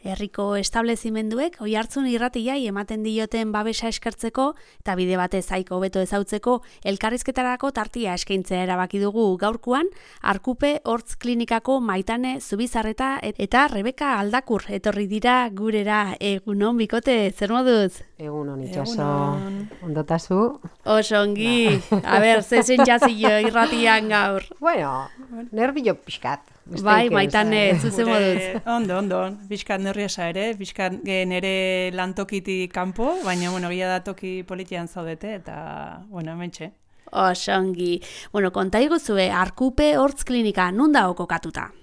Herriko establezimenduek Oiartzun irratiai ematen dioten babesa eskertzeko eta bide batez aiko hobeto ezautzeko elkarrizketarako tartia eskaintzea erabaki dugu gaurkoan Arkupe Hortz Klinikako Maitane Zubizarreta eta Rebeka Aldakur etorri dira gurera. Egunon bikote, zer moduz? Egunon itxaso, ondotazu? Oso ongi, a ber, zezen jazio irratian gaur. Bueno, nervio pixkat. Bai, Maitane, zuzen moduz. Ondo, pixkat nerviosa ere, pixkat nere lantokitik kanpo, baina, gila da toki politian zaudete, eta, hementxe. Oso ongi. Kontaiguzue, Arkupe Hortz Klinika, nun dago kokatuta?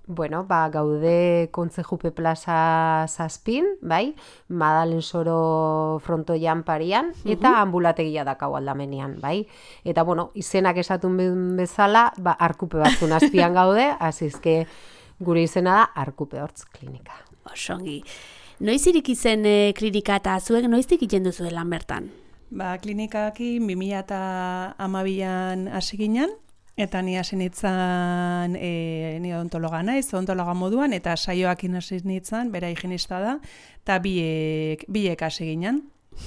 Gaude Kontzejupe Plaza 7, bai, Madalen Soro frontoian parian, eta ambulategia dakau aldamenean, bai. Eta, izenak esatun bezala, Arkupe batzun azpian gaude, azizke gure izena da Arkupe Hortz Klinika. Osongi. Noiz irik izen klinika eta zuek noiztik iten duzu lan bertan? Klinikakin 2012an hasi ginen, eta ni hasi nintzen ni odontologa naiz, odontologa moduan, eta saioakin hasi nintzen, bera higienista da, eta biek hasi ginen.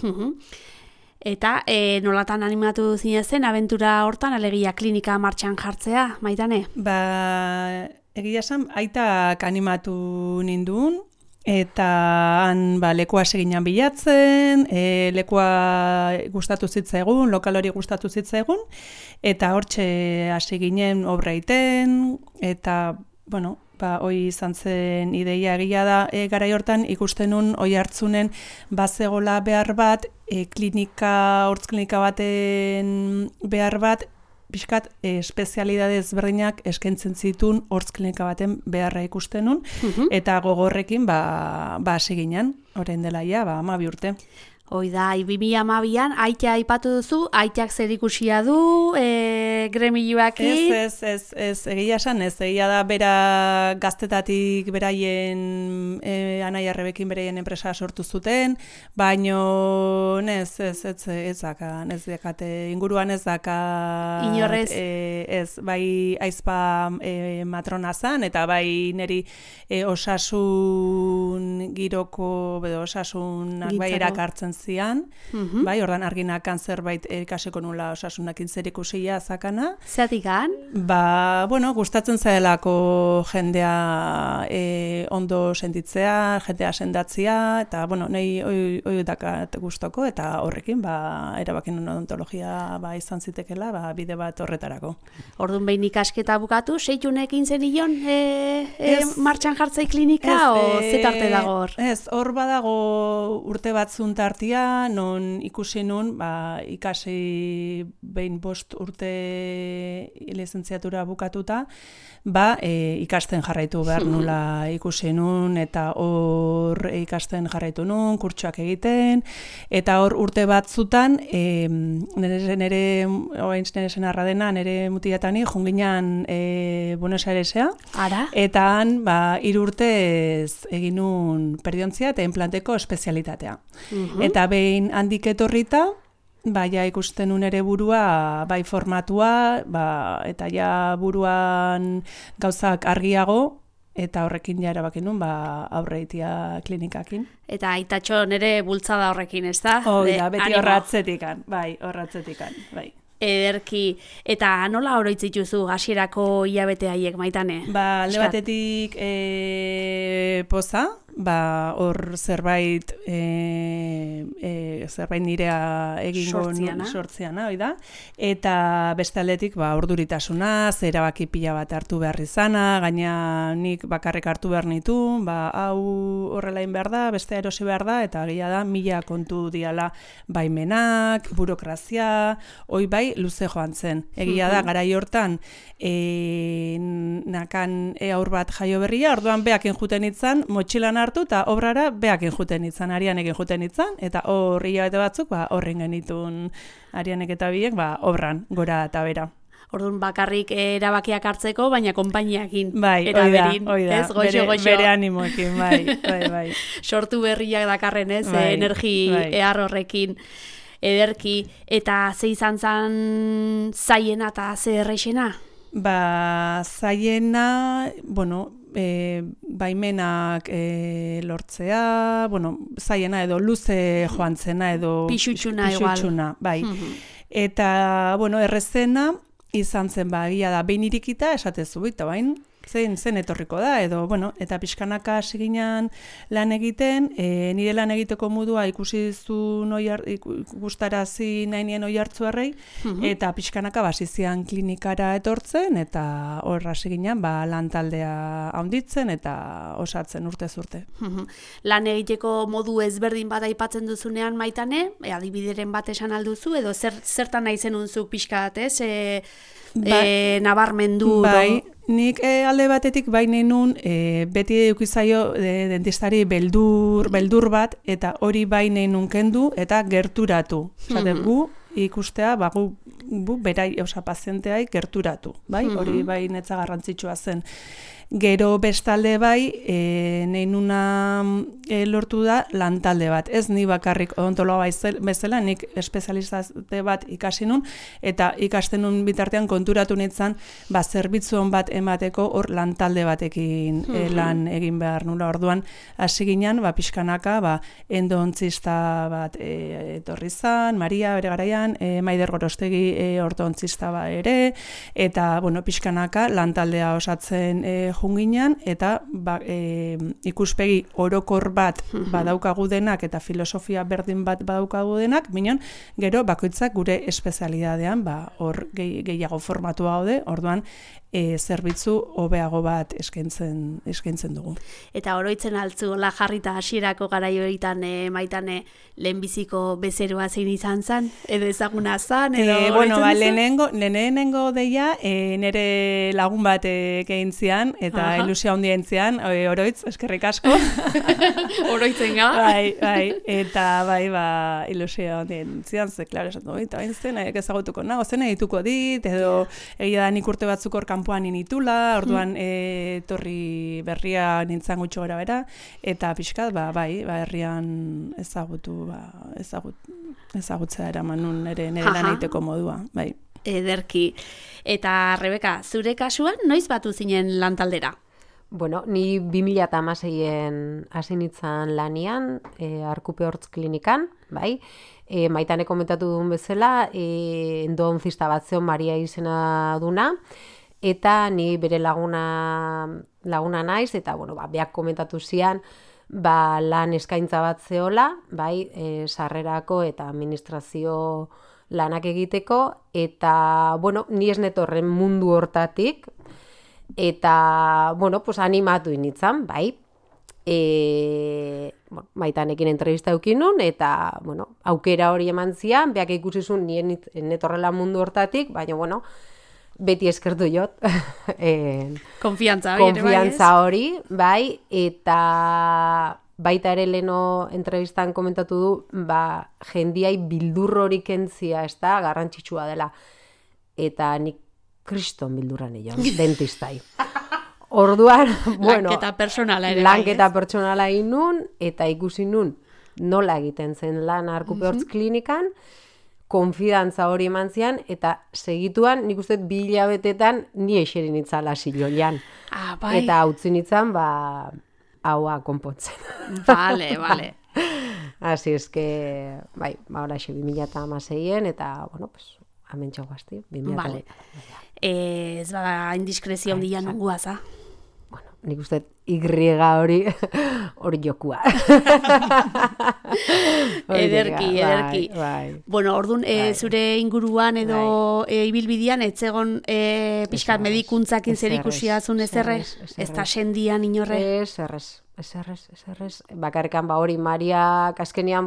Eta nolatan animatu zinezten abentura hortan, alegia klinika martxan jartzea, Maitane? Egia esan, aitak animatu nindun, eta han lekua seginan bilatzen, lekua gustatu zitzaigun, lokal hori gustatu zitzaigun, eta hortxe hasi ginen obra egiten, eta, hoi izan zen ideia egia da, garai hortan ikusten nun Oiartzunen bazegola behar bat, Hortz Klinika baten behar bat, pixkat espezialidade ezberdinak eskaintzen zituen Hortz Klinika baten beharra ikusten nun, eta gogorrekin hasi ginen, orain dela 12 urte. Hoi da, 2012an, aitea aipatu duzu, aiteak zer ikusia du, gremilioakin? Ez, egia esan ez, egia da bera gaztetatik beraien Anaia Rebekin beraien enpresa sortu zuten, baino ez dakate, inguruan ez dakat, inorrez? Ez, bai aizpa matrona zan, eta bai neri osasun giroko, osasunak bai erakartzen zian, bai, ordan arginakan zerbait ikasiko nula osasunakin zer ikusia zakana. Zeratikan? Gustatzen zaelako jendea ondo sentitzea, jendea sendatzea, eta, nahi hoi dakat gustoko, eta horrekin, erabakin odontologia izan zitekela, bide bat horretarako. Orduan behin ikasketa bukatu, seitunekin zenion martxan jartzei klinika, o zetarte dago hor? Ez, hor badago urte batzun tartia, non ikusi nun, ikasi behin 5 urte lizentziatura bukatuta, ikasten jarraitu behar nula ikusi nun, eta hor ikasten jarraitu nun, kurtsoak egiten, eta hor urte batzutan, nire senarra dena, nire mutiatani, junginan Buenos Airesea, eta han 3 urtez egin nun perdiontzia eta implanteko espezialitatea. Eta behin handik etorrita, ikusten nun ere burua, formatua, eta buruan gauzak argiago, eta horrekin erabaki nun, aurre egitea klinikakin. Eta aitatxo nere bultzada horrekin, ez da? Beti horratzetikan, horratzetikan. Ederki, eta nola oroitzituzu hasierako hilabete haiek, Maitane? Alde batetik poza, hor zerbait nirea egingo sortziana, da, eta beste aldetik orduritasuna, erabaki pila bat hartu behar izana, gaina nik bakarrik hartu behar nitu, hau horrelain behar da, beste erosi behar da, eta gila da, 1000 kontu diala baimenak, burokrazia, hoi luze joan zen. Egia da, garai hortan, nakan aur bat jaio berria, orduan beakin juten itzan, motxilan hartu, eta obrara beakin juten itzan, Arianekin juten itzan, eta hor hilabete batzuk, horren genitun Arianek eta biek, obran, gora eta bera. Orduan bakarrik erabakiak hartzeko, baina konpainiakin eraberin. Ez, goxo. Bere animoekin, bai. Sortu berriak dakarren, ez, energi ehar horrekin. Ederki, eta ze izan zan zaiena eta ze errexena? Zaiena, baimenak lortzea, bueno, zaiena edo luze joan zena edo pixutxuna, bai. Eta, bueno, errezena izan zen, egia da, behin irikita esatezu, eta bain, zen etorriko da, edo, bueno, eta pixkanaka hasi ginen lan egiten, nire lan egiteko modua ikustarazi nahi nien oihartzuarrei, eta pixkanaka basizian klinikara etortzen, eta hor hasi ginen, lan taldea handitzen, eta osatzen urtez urte. Lan egiteko modu ezberdin bada aipatzen duzunean Maitane, adibideren bat esan alduzu, edo zertan nahi zenunzuk pixkat, ez? Nabarmendu. Bai, nik alde batetik nahi nun beti edukizaio dentistari beldur bat, eta hori nahi nun kendu eta gerturatu. Gu ikustea, gu berai, pazienteai gerturatu. Hori netza garrantzitsua zen. Gero bestalde nahi nuna lortu da lantalde bat. Ez ni bakarrik odontologa bezala, nik espezializate bat ikasi nun, eta ikasten nun bitartean konturatu nintzen, zerbitzu bat emateko hor lantalde batekin lan egin behar nula. Orduan, hasi ginen, pixkanaka, endontzista bat etorri zan, Maria bere garaian, Maider Gorostegi ortontzista ere, eta, pixkanaka lantaldea osatzen junginan, eta ikuspegi orokor bat badaukagu denak eta filosofia berdin bat badaukagu denak, minon gero bakoitzak gure espezialidadean hor gehiago formatu gaude, orduan zerbitzu hobeago bat eskaintzen dugu. Eta oroitzen altzu la jarrita hasierako garaio horitan Maitane lehenbiziko bezeroa zein izan zan, edo ezaguna zan, edo lehenengo deia nire lagun bat egin zian, eta ilusio handia entzian, oroitz, eskerrik asko. Oroitzen ga? Bai, eta ilusio handia entzian, ze, klaro, esan du, eta bain zena ezagutuko nago, zena dituko dit, edo egia da nik urte batzuk hor kanpoan initula, orduan torri berria nintzen gutxo gara bera, eta pixkat, herrian ezagutzea eraman nun nire lan egiteko modua, bai. Ederki. Eta, Rebeka, zure kasuan, noiz batu zinen lantaldera? Bueno, ni 2016en hasi nintzen lanian, Arkupe Hortz klinikan, bai. Maitane komentatu duen bezala, endontzista bat zeon Maria izena duna, eta ni bere laguna naiz, eta, beak komentatu zian, lan eskaintza bat zeola, bai, sarrerako eta administrazio lanak egiteko, eta, ni ez netorren mundu hortatik, eta, animatu initzan, bai. Maitanekin entrevista eukin nun, eta, aukera hori eman zian, beak ikusizun nien netorrela mundu hortatik, baina, beti eskertu jot. Konfiantza hori, bai, eta baita ere leno entrevistan komentatu du, jendiai bildur hori kentzia, ez da, garrantzitsua dela. Eta nik kriston bildurran egon, dentistai. Orduan, lanketa personala ere. Lanketa personala egin nun, eta ikusi nun nola egiten zen lan Arkupe Hortz klinikan, konfidantza hori eman zian, eta segituan, nik uste 2 hilabetetan ni eserin itzala ziloian. Eta utzi nitzan, haua konpontzen. Vale. Así es que, ahora xe 2016en, eta, hemen txaguazti, 2016. Vale. Ez indiskrezio handia nungua, za? Nik uste hori jokua. Ederki. Bueno, orduan, zure inguruan edo ibilbidean, etzegon pixkat medikuntzak zerikusia zun ezerre? Ez da sendian inorre? Ez. Bakarrikan hori Mariak azkenian,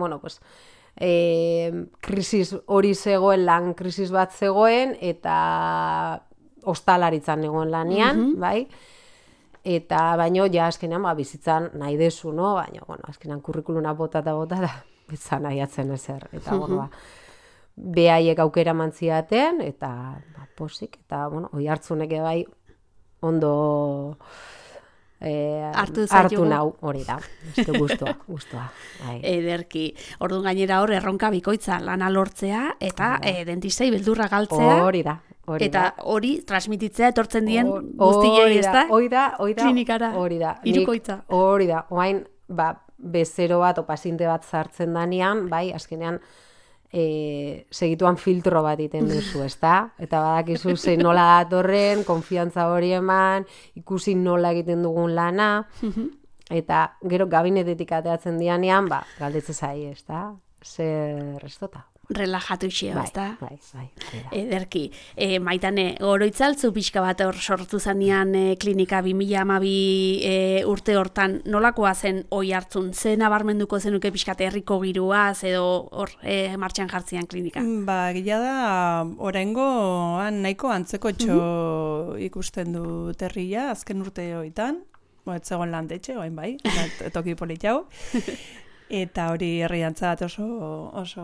krisis hori zegoen, lan krisis bat zegoen, eta ostalaritzan egon lanian, bai? Eta baino, azkenean, bizitzan nahi dezu, no? Baina, azkenean kurrikuluna bota, da, bizitzan nahiatzen ezer. Eta, behaiek aukera mantziaten, eta, posik, eta, oihartzunek bai, ondo hartu nau, hori da. Guztua. Ederki. Orduan gainera hor, erronka bikoitza lana lortzea, eta dentistei beldurra galtzea. Hori da. Eta hori transmititzea etortzen dien guztiei, ezta? Hori da, klinikara. Hori da. Hirukoitza. Hori da. Oain, bezero bat o paziente bat sartzen danean, bai, azkenean segituan filtro bat iten duzu, ezta? Eta badakizu zein nola datorren, konfiantza hori eman, ikusi nola egiten dugun lana, eta gero gabinetetik ateatzen dianean, galdetze zai, ezta? Zer estota. Relajatu xeo, ezta? Bai. Ederki. Maitane, oroitzaltzu pixka bat hor sortu zanean klinika 2012 urte hortan, nolakoa zen oi hartzun? Ze nabarmenduko zenuke pixkat herriko giruaz edo hor martxan jartzean klinika? Gila da, oraingoan nahiko antzeko ikusten du herria azken urte hoitan, ez zegoen landetxe, oain bai, toki politxau. Eta hori herriantzat oso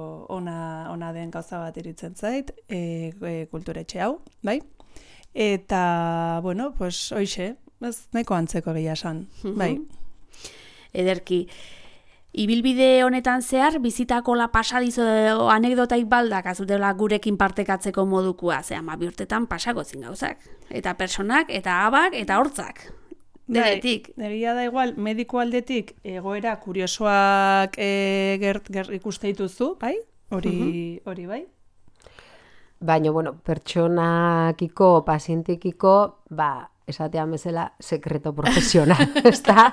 ona den gauza bat iritzen zait, kulturetxe hau, bai? Eta, bueno, pues, hoxe, nahiko antzeko egia esan, bai. Ederki, ibilbide honetan zehar, bizitako la pasadizo anekdotaik baldak azutela gurekin partekatzeko modukua, ze 12 urtetan pasako zin gauzak. Eta personak, eta abak, eta hortzak. Denetik. Egia da igual, mediko aldetik egoera kuriosoak ikuste dituzu, bai? Hori bai? Baina, bueno, pertsonakiko, pazientekiko, esatean bezala, sekreto profesional, ezta?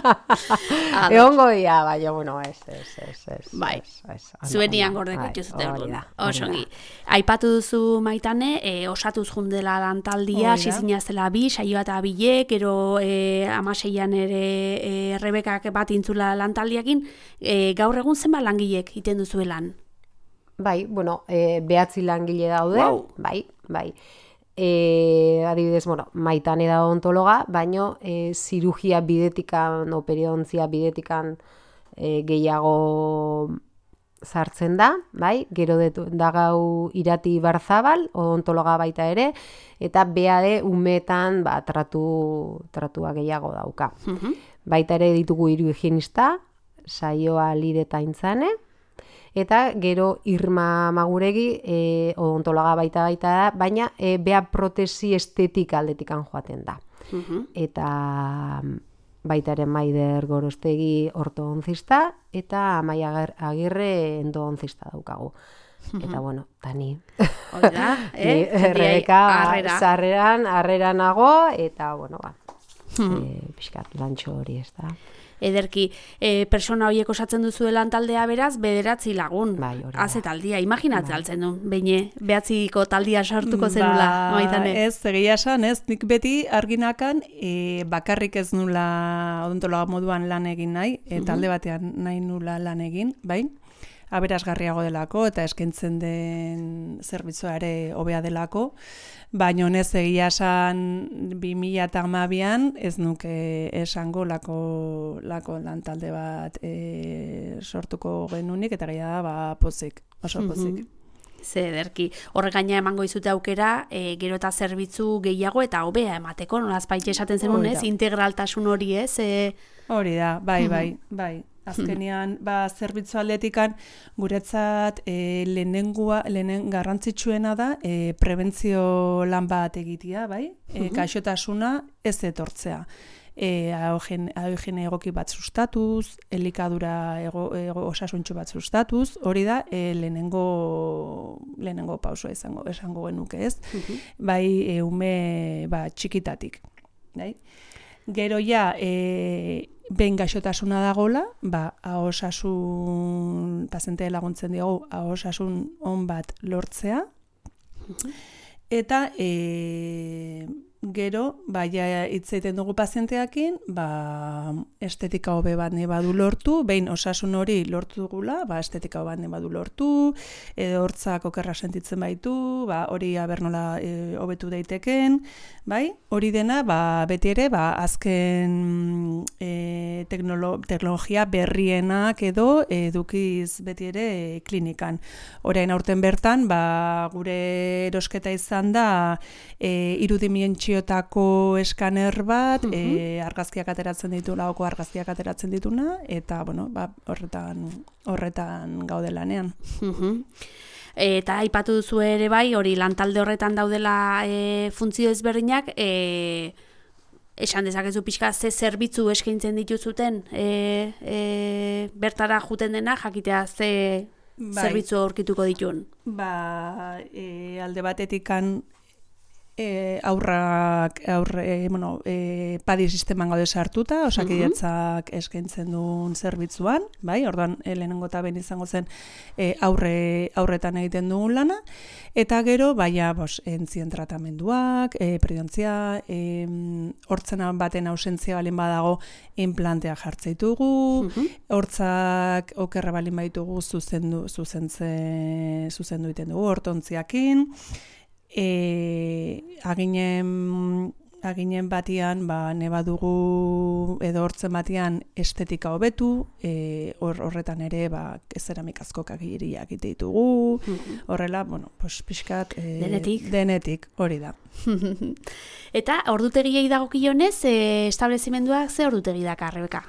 Egongo dia, baina, bueno, ez. Bai, zuenian gordeko ituzute hori da. Osongi. Aipatu duzu Maitane, osatuz jundela lantaldia, sizinazela saioa eta bilek, gero 16an ere Rebekak bat intzula lantaldiakin, gaur egun zenba langilek iten duzuelan? Bai, bueno, 9 langile daude, bai. Adibidez, bueno, Maitane da odontologa, baino zirugia bidetikan, periodontzia bidetikan gehiago sartzen da, bai? Gero da gau Irati Barzabal, odontologa baita ere, eta BAD umetan tratua gehiago dauka. Baita ere ditugu 3 higienista, Saioa, Lide eta Intzane, eta gero Irma Maguregi odontologa baita da, baina bea protesi estetika aldetikan joaten da. Eta baita ere Maider Gorostegi ortodontzista, eta Amaia Agirre endodontzista daukagu. Eta bueno, tani. Oida, Rebeka harrera nago, eta bueno, pixkat lantxo hori ez da. Ederki, persona horiek osatzen duzu taldea beraz, 9 lagun. Haze taldia, imaginatzen altzen duen, behin 9ko taldia sortuko zenula, Maitane. Ez, egia esan, ez, nik beti arginakan bakarrik ez nula odontologa moduan lan egin nahi, talde batean nahi nula lan egin, bai? Aberasgarriago delako eta eskaintzen den zerbitzua ere hobea delako, baina honez egia esan 2012an ez nuke esango lako lan talde bat sortuko genunik, eta gehiago da pozik, oso pozik. Ze ederki, horre gaina emango izute aukera, gero eta zerbitzu gehiago eta hobea emateko, nolazpaitxe esaten zenun, ez? Integraltasun hori, ez? Hori da, bai. Azkenean, zerbitzu aldetikan, guretzat lehenen garrantzitsuena da prebentzio lan bat egitea, bai? Gaixotasuna ez etortzea. Ahigiene egoki bat sustatuz, elikadura osasuntxu bat sustatuz, hori da lehenengo pausua esango genuke, ez? Bai, ume txikitatik. Gero ja, behin gaixotasuna dagoela, osasun, paziente laguntzen diogu, osasun on bat lortzea, eta gero, hitz egiten dugu pazienteakin, estetika hobe bat nahi badu lortu, behin osasun hori lortu dugula, estetika hobe bat nahi badu lortu, edo hortzak okerra sentitzen baitu, hori abernola hobetu daiteken, bai? Hori dena, beti ere, azken teknologia berrienak edo edukiz beti ere klinikan. Orain aurten bertan, gure erosketa izan da, 3 dimentsiotako eskaner bat, argazkiak ateratzen ditu, laoko argazkiak ateratzen dituna, eta, bueno, horretan gaude lanean. Eta aipatu duzu ere bai, hori lantalde horretan daudela funtzio ezberdinak, esan dezakezu pixka ze zerbitzu eskaintzen dituzuten bertara juten dena, jakitea ze zerbitzu aurkituko dituen. Alde batetikan padi sisteman gaude sartuta, Osakidetzak eskaintzen duen zerbitzuan, bai, orduan lehenengo eta behin izango zen aurretan egiten dugun lana, eta gero, entzien tratamenduak, predentzia, hortzena baten ausentzia balin badago implantea jartze ditugu, hortzak okerra balin baditugu zuzendu egiten dugu, hortontziakin, aginen batian, neba dugu edo hortzen batian estetika hobetu, horretan ere zeramikazko kagiriak ite ditugu, horrela, pixkat denetik, hori da. Eta ordutegiei dagokionez, establezimenduak ze ordutegi daka, Rebeka?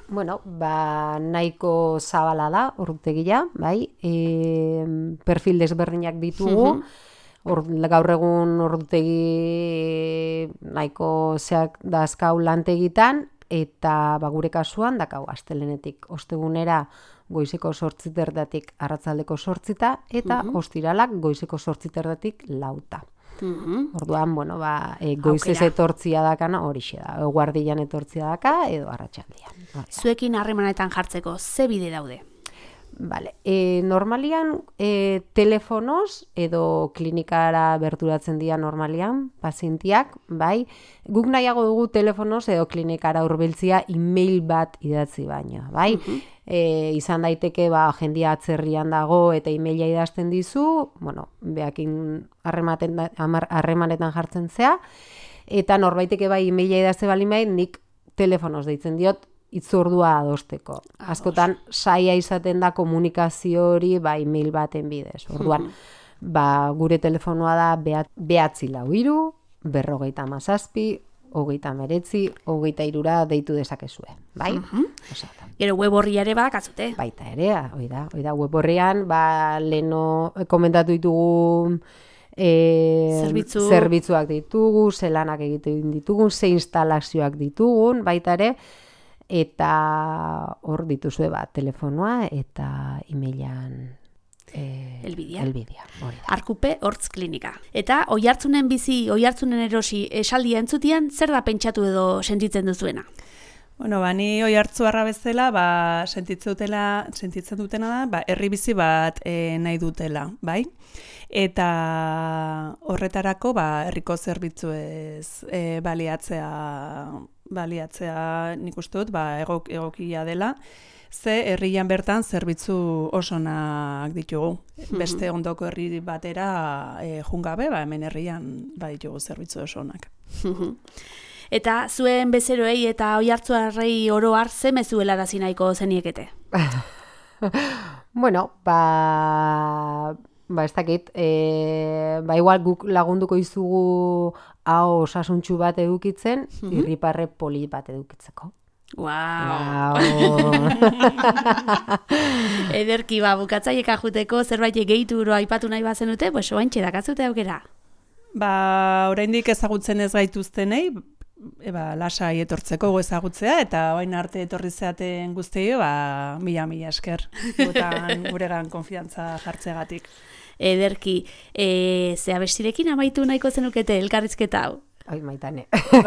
Nahiko zabala da ordutegia, bai, perfil desberdinak ditugu, gaur egun ordutegi nahiko zeak dazkau lantegitan, eta gure kasuan dakau astelenetik ostegunera goizeko 8:00 arratsaldeko 8:00 eta ostiralak goizeko 8:00 lauta. Orduan, goizez etortzia dakana horixe da, eguardian etortzia daka edo arratsaldean. Zuekin harremanetan jartzeko, ze bide daude? Normalian telefonoz edo klinikara berturatzen dira normalian pazientiak, bai. Guk nahiago dugu telefonoz edo klinikara hurbiltzea email bat idatzi baino, bai. Izan daiteke jendia atzerrian dago eta emaila idazten dizu, beakin harremanetan jartzen zea, eta norbaiteke emaila idazte balin bai, nik telefonoz deitzen diot, itzordua adosteko. Askotan saia izaten da komunikazio hori email baten bidez. Orduan, gure telefonoa da 943 47 29 23 deitu dezakezue, bai? Gero web horria ere badakazute? Baita ere, hori da web horrian, leheno komentatu ditugu zerbitzuak ditugu, zelanak egiten ditugun, ze instalazioak ditugun, baita ere, eta hor dituzue telefonoa eta emailan elbidea. Arkupe Hortz Klinika. Eta oihartzunen erosi esaldia entzutian, zer da pentsatu edo sentitzen duzuena? Ni oihartzuarra bezala, sentitzen dutena da, herri bizi bat nahi dutela, bai? Eta horretarako, herriko zerbitzuez baliatzea nik uste dut, egokia dela, ze herrian bertan zerbitzu osonak ditugu. Beste ondoko herri batera jungabe, hemen herrian ditugu zerbitzu osonak. Eta zuen bezeroei eta oihartzuarrei oro har ze mezu helarazi nahiko zeniekete? Ez dakit, igual guk lagunduko izugu hau osasuntxu bat edukitzen, irriparre poli bat edukitzeko. Wow. Ederki, bukatzaiek ajuteko zerbait gehitu aipatu nahi bazenute, oaintxe dakazute aukera. Oraindik ezagutzen ez gaituztenei, lasai etortzeko ezagutzea, eta orain arte etorri zeaten guztio, mila esker, guregan konfiantza jartzegatik. Ederki, ze abestirekin amaitu nahiko zenukete elkarrizketa hau? Maitane.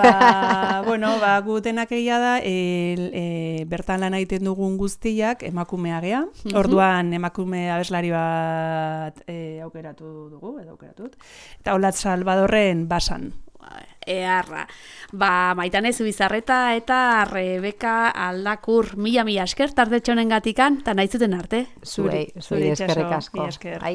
Gu denak egia da, bertan lan egiten dugun guztiak emakumea gea. Orduan emakume abeslari bat aukeratu dugu, edo aukeratut. Eta Olatz Salvadorren Basan. Eharra. Maitane Zubizarreta eta Rebeka Aldakur mila esker tardetxonen gatikan, eta nahi zuten arte. Zuri eskerrik asko.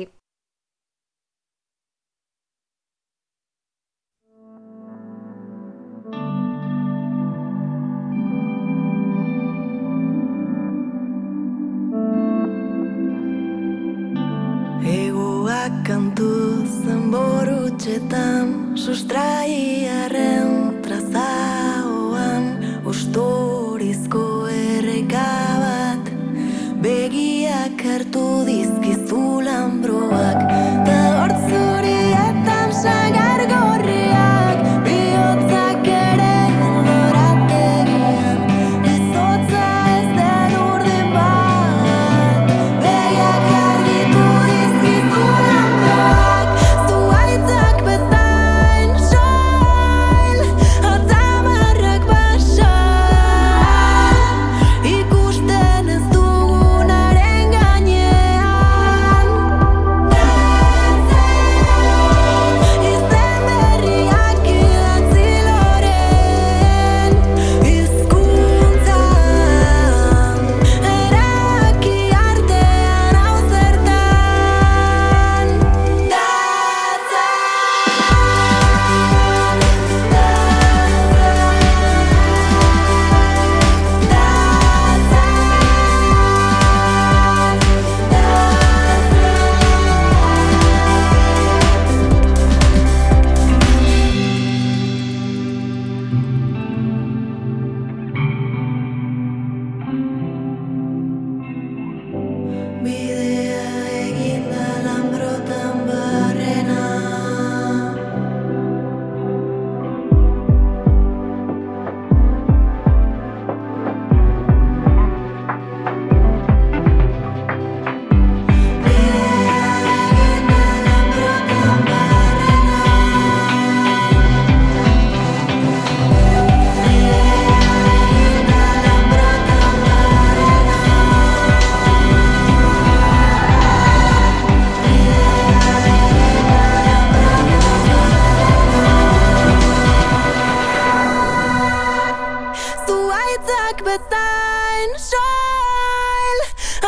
Egoak kantu zenborutxetan, sustraiaren trazaoan, ustorizko erreka bat, begiak hartu dizkizu lanbroak,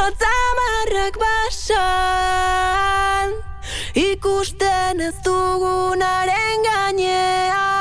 Zamarrak basan, ikusten ez dugunaren gainean.